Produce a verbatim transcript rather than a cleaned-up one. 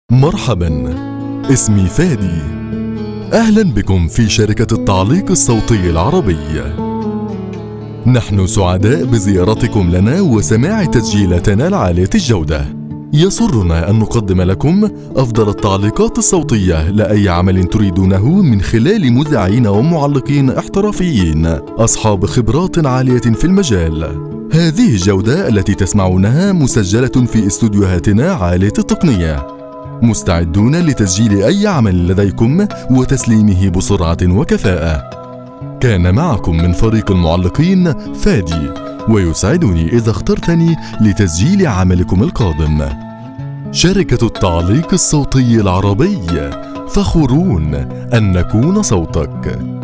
مرحبا، اسمي فادي. أهلا بكم في شركة التعليق الصوتي العربي. نحن سعداء بزيارتكم لنا وسماع تسجيلاتنا العالية الجودة. يسرنا أن نقدم لكم أفضل التعليقات الصوتية لأي عمل تريدونه من خلال مذيعين ومعلقين احترافيين أصحاب خبرات عالية في المجال. هذه الجودة التي تسمعونها مسجلة في استوديوهاتنا عالية التقنية، مستعدون لتسجيل أي عمل لديكم وتسليمه بسرعة وكفاءة. كان معكم من فريق المعلقين فادي، ويسعدني إذا اخترتني لتسجيل عملكم القادم. شركة التعليق الصوتي العربي، فخورون أن نكون صوتك.